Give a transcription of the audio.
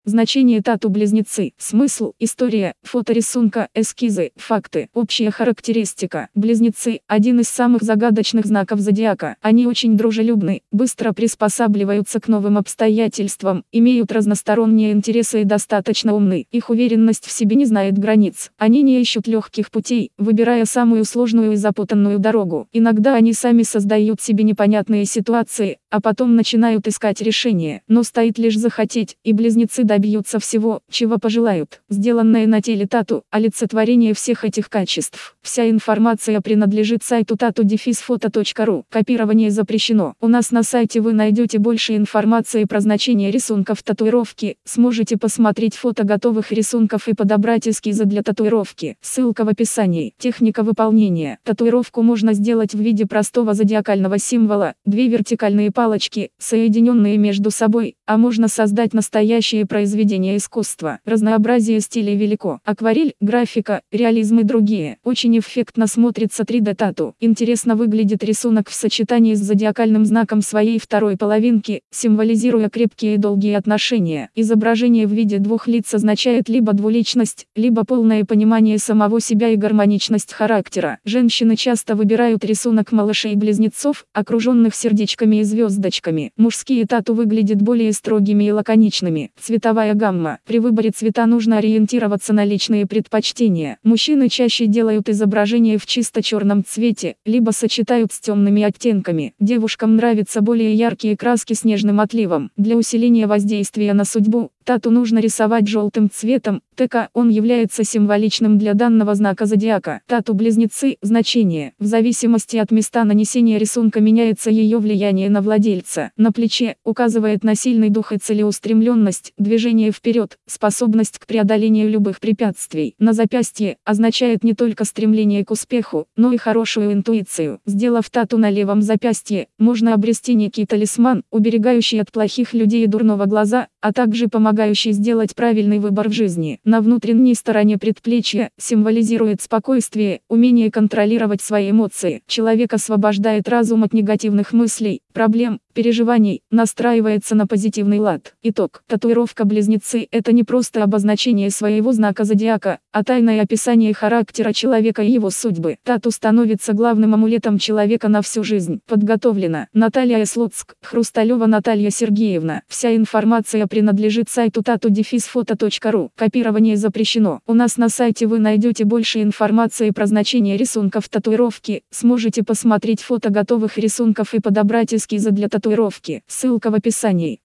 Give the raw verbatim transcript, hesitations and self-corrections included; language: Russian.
Значение тату-близнецы. Смысл, история, фото рисунка, эскизы, факты, общая характеристика. Близнецы – один из самых загадочных знаков зодиака. Они очень дружелюбны, быстро приспосабливаются к новым обстоятельствам, имеют разносторонние интересы и достаточно умны. Их уверенность в себе не знает границ. Они не ищут легких путей, выбирая самую сложную и запутанную дорогу. Иногда они сами создают себе непонятные ситуации, а потом начинают искать решения. Но стоит лишь захотеть, и близнецы добьются всего, чего пожелают. Сделанное на теле тату – олицетворение всех этих качеств. Вся информация принадлежит сайту тату дефис фото точка ру. Копирование запрещено. У нас на сайте вы найдете больше информации про значение рисунков татуировки, сможете посмотреть фото готовых рисунков и подобрать эскизы для татуировки. Ссылка в описании. Техника выполнения. Татуировку можно сделать в виде простого зодиакального символа, две вертикальные палочки, соединенные между собой, а можно создать настоящее произведение искусства. Разнообразие стилей велико. Акварель, графика, реализм и другие. Очень эффектно смотрится три дэ тату. Интересно выглядит рисунок в сочетании с зодиакальным знаком своей второй половинки, символизируя крепкие и долгие отношения. Изображение в виде двух лиц означает либо двуличность, либо полное понимание самого себя и гармоничность характера. Женщины часто выбирают рисунок малышей-близнецов, окруженных сердечками и звездочками. Мужские тату выглядят более строгими и лаконичными. Цветовая гамма. При выборе цвета нужно ориентироваться на личные предпочтения. Мужчины чаще делают изображение в чисто черном цвете, либо сочетают с темными оттенками. Девушкам нравятся более яркие краски с нежным отливом. Для усиления воздействия на судьбу, тату нужно рисовать желтым цветом, так как он является символичным для данного знака зодиака. Тату-близнецы. Значение. В зависимости от места нанесения рисунка меняется ее влияние на владельца. На плече указывает на сильный дух и целеустремленность, движение вперед, способность к преодолению любых препятствий. На запястье означает не только стремление к успеху, но и хорошую интуицию. Сделав тату на левом запястье, можно обрести некий талисман, уберегающий от плохих людей и дурного глаза, а также помогающий сделать правильный выбор в жизни. На внутренней стороне предплечья символизирует спокойствие, умение контролировать свои эмоции. Человек освобождает разум от негативных мыслей, проблем, переживаний, настраивается на позитивный лад. Итог. Татуировка близнецы – это не просто обозначение своего знака зодиака, а тайное описание характера человека и его судьбы. Тату становится главным амулетом человека на всю жизнь. Подготовлено. Наталья Слуцк, Хрусталева Наталья Сергеевна. Вся информация принадлежит сайту тату дефис фото точка ру. Копирование запрещено. У нас на сайте вы найдете больше информации про значение рисунков татуировки, сможете посмотреть фото готовых рисунков и подобрать эскизы для татуировки. Ссылка в описании.